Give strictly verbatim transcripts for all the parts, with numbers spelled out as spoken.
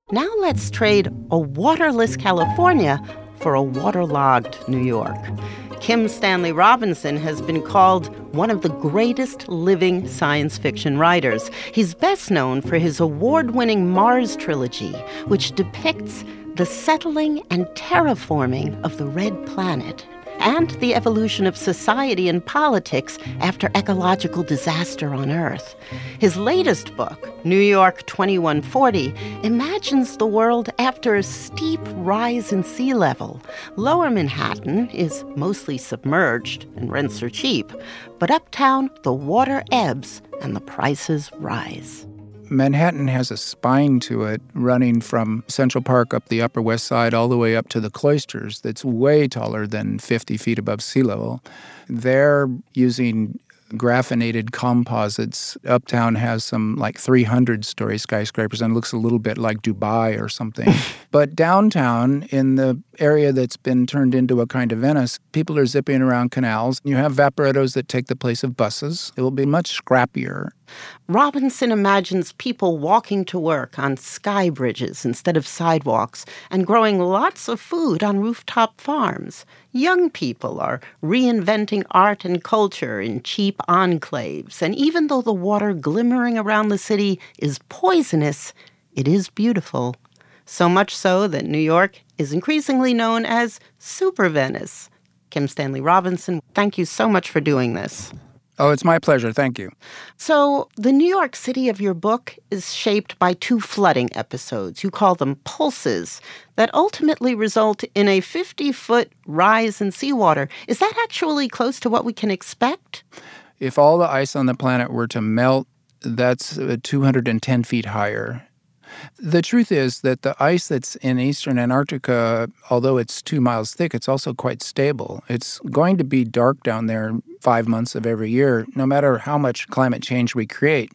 Now let's trade a waterless California for a waterlogged New York. Kim Stanley Robinson has been called one of the greatest living science fiction writers. He's best known for his award-winning Mars trilogy, which depicts the settling and terraforming of the Red Planet and the evolution of society and politics after ecological disaster on Earth. His latest book, New York twenty-one forty, imagines the world after a steep rise in sea level. Lower Manhattan is mostly submerged and rents are cheap, but uptown the water ebbs and the prices rise. Manhattan has a spine to it running from Central Park up the Upper West Side all the way up to the Cloisters that's way taller than fifty feet above sea level. They're using graphinated composites. Uptown has some like three hundred story skyscrapers and looks a little bit like Dubai or something. But downtown, in the area that's been turned into a kind of Venice, people are zipping around canals. You have vaporettos that take the place of buses. It will be much scrappier. Robinson imagines people walking to work on sky bridges instead of sidewalks and growing lots of food on rooftop farms. Young people are reinventing art and culture in cheap enclaves. And even though the water glimmering around the city is poisonous, it is beautiful. So much so that New York is increasingly known as Super Venice. Kim Stanley Robinson, thank you so much for doing this. Oh, it's my pleasure. Thank you. So the New York City of your book is shaped by two flooding episodes. You call them pulses that ultimately result in a fifty-foot rise in seawater. Is that actually close to what we can expect? If all the ice on the planet were to melt, that's two hundred ten feet higher. The truth is that the ice that's in eastern Antarctica, although it's two miles thick, it's also quite stable. It's going to be dark down there five months of every year, no matter how much climate change we create.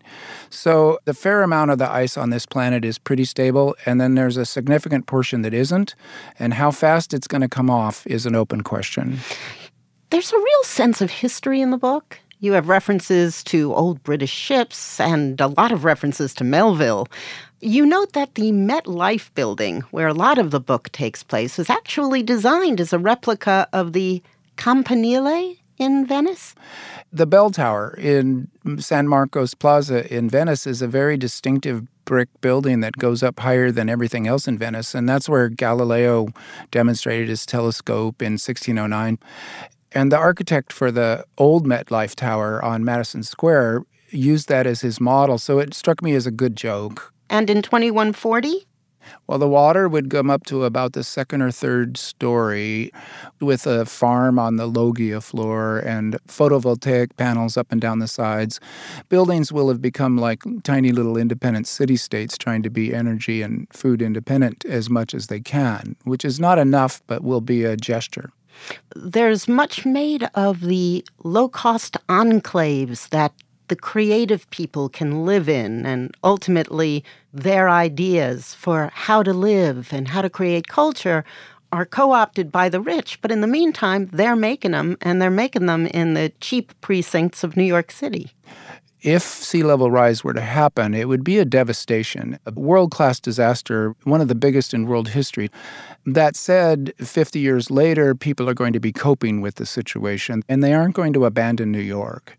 So the fair amount of the ice on this planet is pretty stable, and then there's a significant portion that isn't, and how fast it's going to come off is an open question. There's a real sense of history in the book. You have references to old British ships and a lot of references to Melville. You note that the MetLife building, where a lot of the book takes place, is actually designed as a replica of the Campanile in Venice. The bell tower in San Marcos Plaza in Venice is a very distinctive brick building that goes up higher than everything else in Venice, and that's where Galileo demonstrated his telescope in sixteen oh nine. And the architect for the old MetLife Tower on Madison Square used that as his model, so it struck me as a good joke. And in twenty-one forty? Well, the water would come up to about the second or third story with a farm on the loggia floor and photovoltaic panels up and down the sides. Buildings will have become like tiny little independent city-states trying to be energy and food independent as much as they can, which is not enough, but will be a gesture. There's much made of the low-cost enclaves that the creative people can live in, and ultimately their ideas for how to live and how to create culture are co-opted by the rich. But in the meantime, they're making them, and they're making them in the cheap precincts of New York City. If sea level rise were to happen, it would be a devastation, a world-class disaster, one of the biggest in world history. That said, fifty years later, people are going to be coping with the situation, and they aren't going to abandon New York.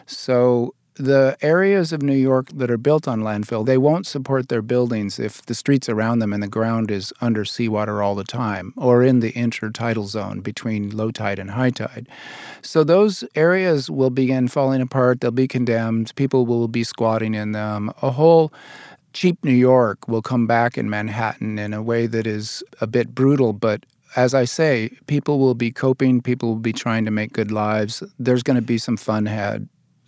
So the areas of New York that are built on landfill, they won't support their buildings if the streets around them and the ground is under seawater all the time or in the intertidal zone between low tide and high tide. So those areas will begin falling apart. They'll be condemned. People will be squatting in them. A whole cheap New York will come back in Manhattan in a way that is a bit brutal, but as I say, people will be coping. People will be trying to make good lives. There's going to be some fun had.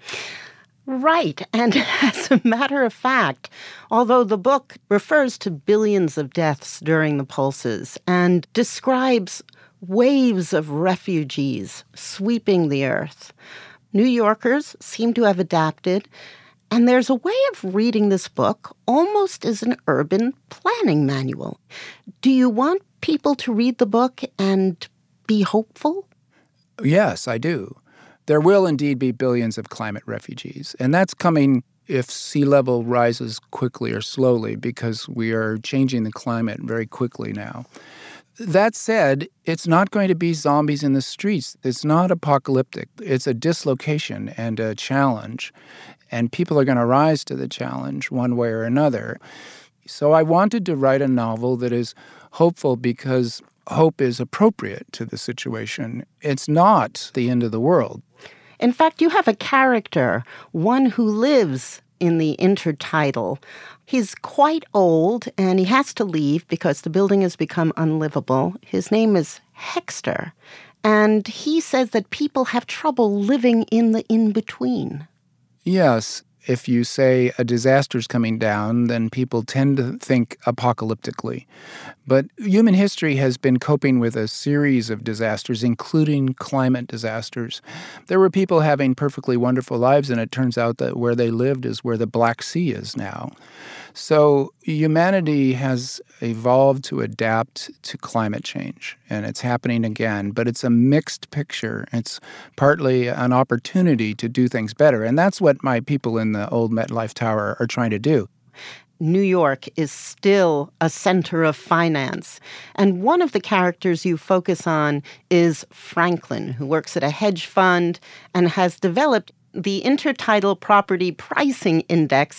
Right. And as a matter of fact, although the book refers to billions of deaths during the pulses and describes waves of refugees sweeping the earth, New Yorkers seem to have adapted. And there's a way of reading this book almost as an urban planning manual. Do you want people to read the book and be hopeful? Yes, I do. There will indeed be billions of climate refugees, and that's coming if sea level rises quickly or slowly, because we are changing the climate very quickly now. That said, it's not going to be zombies in the streets. It's not apocalyptic. It's a dislocation and a challenge, and people are going to rise to the challenge one way or another. So I wanted to write a novel that is hopeful because hope is appropriate to the situation. It's not the end of the world. In fact, you have a character, one who lives in the intertidal. He's quite old, and he has to leave because the building has become unlivable. His name is Hexter, and he says that people have trouble living in the in-between. Yes. If you say a disaster's coming down, then people tend to think apocalyptically. But human history has been coping with a series of disasters, including climate disasters. There were people having perfectly wonderful lives, and it turns out that where they lived is where the Black Sea is now. So humanity has evolved to adapt to climate change, and it's happening again. But it's a mixed picture. It's partly an opportunity to do things better, and that's what my people in the old MetLife Tower are trying to do. New York is still a center of finance. And one of the characters you focus on is Franklin, who works at a hedge fund and has developed the Intertidal Property Pricing Index.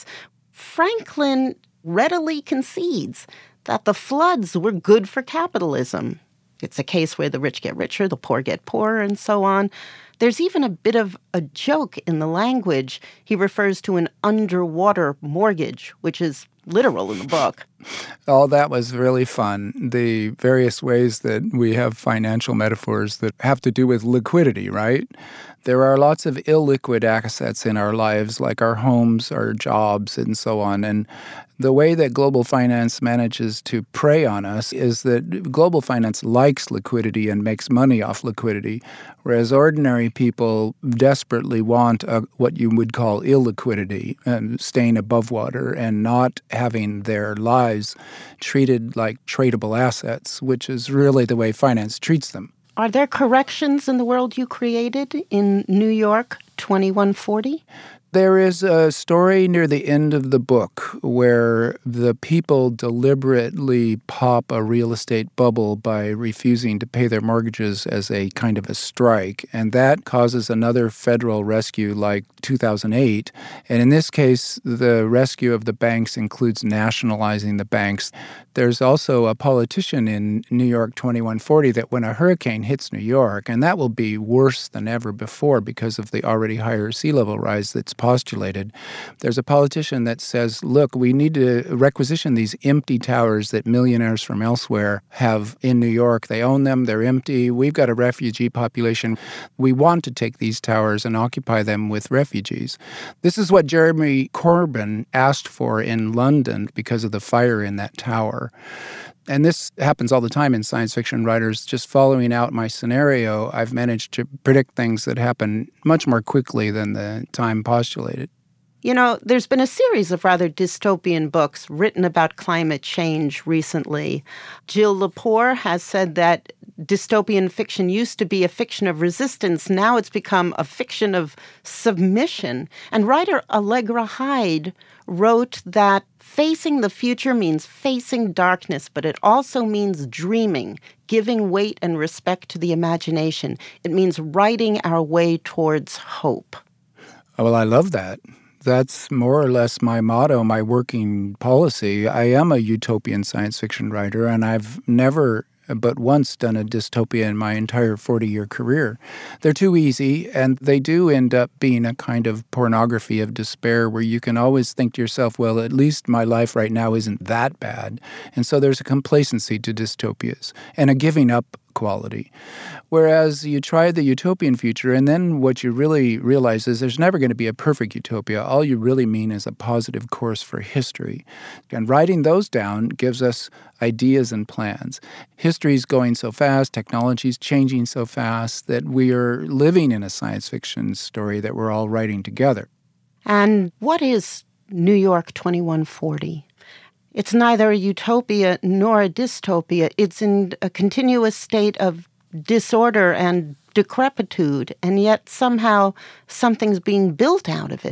Franklin readily concedes that the floods were good for capitalism. It's a case where the rich get richer, the poor get poorer, and so on. There's even a bit of a joke in the language. He refers to an underwater mortgage, which is literal in the book. All that was really fun. The various ways that we have financial metaphors that have to do with liquidity, right? There are lots of illiquid assets in our lives, like our homes, our jobs, and so on. And the way that global finance manages to prey on us is that global finance likes liquidity and makes money off liquidity, whereas ordinary people desperately want a, what you would call illiquidity, and staying above water and not having their lives treated like tradable assets, which is really the way finance treats them. Are there corrections in the world you created in New York twenty-one forty? There is a story near the end of the book where the people deliberately pop a real estate bubble by refusing to pay their mortgages as a kind of a strike, and that causes another federal rescue like two thousand eight. And in this case, the rescue of the banks includes nationalizing the banks. There's also a politician in New York twenty-one forty that when a hurricane hits New York, and that will be worse than ever before because of the already higher sea level rise that's postulated, there's a politician that says, look, we need to requisition these empty towers that millionaires from elsewhere have in New York. They own them. They're empty. We've got a refugee population. We want to take these towers and occupy them with refugees. This is what Jeremy Corbyn asked for in London because of the fire in that tower. And this happens all the time in science fiction writers. Just following out my scenario, I've managed to predict things that happen much more quickly than the time postulated. You know, there's been a series of rather dystopian books written about climate change recently. Jill Lepore has said that dystopian fiction used to be a fiction of resistance. Now it's become a fiction of submission. And writer Allegra Hyde wrote that facing the future means facing darkness, but it also means dreaming, giving weight and respect to the imagination. It means writing our way towards hope. Oh, well, I love that. That's more or less my motto, my working policy. I am a utopian science fiction writer, and I've never but once done a dystopia in my entire forty-year career. They're too easy, and they do end up being a kind of pornography of despair where you can always think to yourself, well, at least my life right now isn't that bad. And so there's a complacency to dystopias and a giving up quality. Whereas you try the utopian future, and then what you really realize is there's never going to be a perfect utopia. All you really mean is a positive course for history. And writing those down gives us ideas and plans. History's going so fast, technology's changing so fast that we are living in a science fiction story that we're all writing together. And what is New York twenty-one forty? It's neither a utopia nor a dystopia. It's in a continuous state of disorder and decrepitude, and yet somehow something's being built out of it.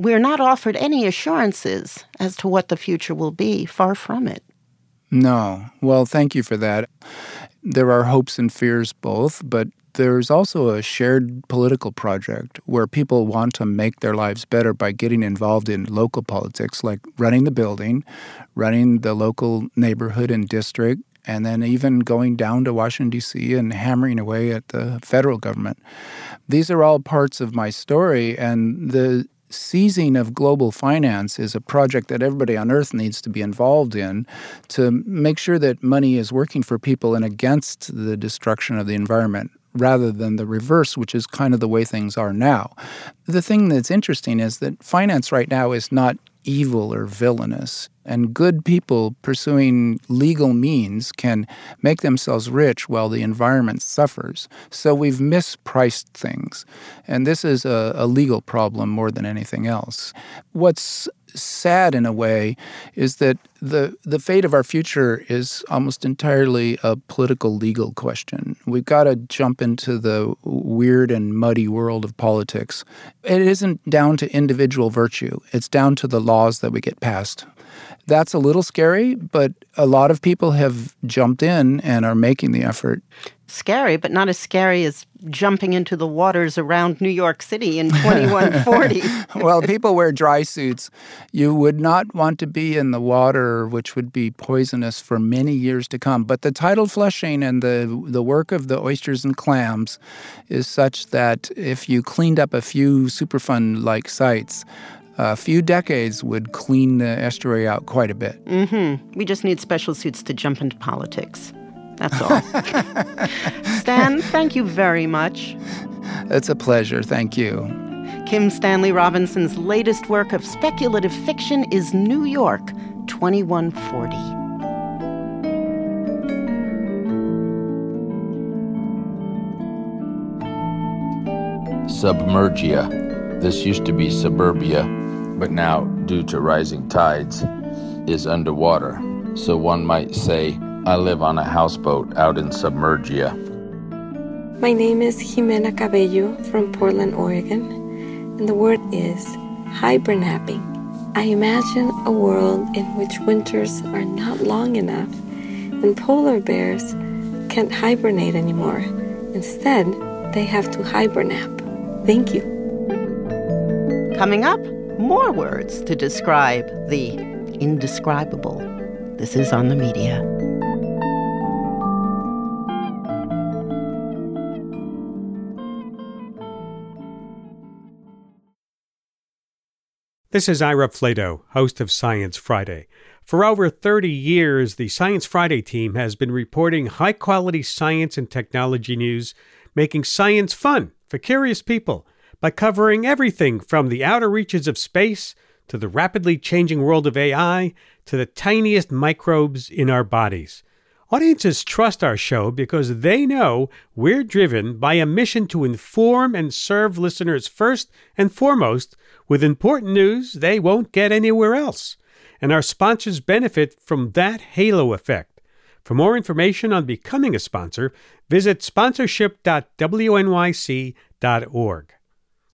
we're not offered any assurances as to what the future will be. Far from it. No. Well, thank you for that. There are hopes and fears both, but there's also a shared political project where people want to make their lives better by getting involved in local politics, like running the building, running the local neighborhood and district, and then even going down to Washington, D C and hammering away at the federal government. These are all parts of my story, and the seizing of global finance is a project that everybody on Earth needs to be involved in to make sure that money is working for people and against the destruction of the environment, rather than the reverse, which is kind of the way things are now. The thing that's interesting is that finance right now is not evil or villainous, and good people pursuing legal means can make themselves rich while the environment suffers. So we've mispriced things, and this is a, a legal problem more than anything else. What's sad in a way is that the the fate of our future is almost entirely a political legal question. We've got to jump into the weird and muddy world of politics. It isn't down to individual virtue. It's down to the laws that we get passed. That's a little scary, but a lot of people have jumped in and are making the effort. Scary, but not as scary as jumping into the waters around New York City in twenty-one forty. Well, people wear dry suits. You would not want to be in the water, which would be poisonous for many years to come. But the tidal flushing and the, the work of the oysters and clams is such that if you cleaned up a few Superfund-like sites, a few decades would clean the estuary out quite a bit. Mm-hmm. We just need special suits to jump into politics. That's all. Stan, thank you very much. It's a pleasure. Thank you. Kim Stanley Robinson's latest work of speculative fiction is New York, twenty-one forty. Submergia. This used to be suburbia, but now, due to rising tides, is underwater. So one might say, I live on a houseboat out in Submergia. My name is Jimena Cabello from Portland, Oregon, and the word is hibernapping. I imagine a world in which winters are not long enough and polar bears can't hibernate anymore. Instead, they have to hibernap. Thank you. Coming up, more words to describe the indescribable. This is On the Media. This is Ira Flatow, host of Science Friday. For over thirty years, the Science Friday team has been reporting high-quality science and technology news, making science fun for curious people by covering everything from the outer reaches of space to the rapidly changing world of A I to the tiniest microbes in our bodies. Audiences trust our show because they know we're driven by a mission to inform and serve listeners first and foremost with important news they won't get anywhere else. And our sponsors benefit from that halo effect. For more information on becoming a sponsor, visit sponsorship dot w n y c dot org.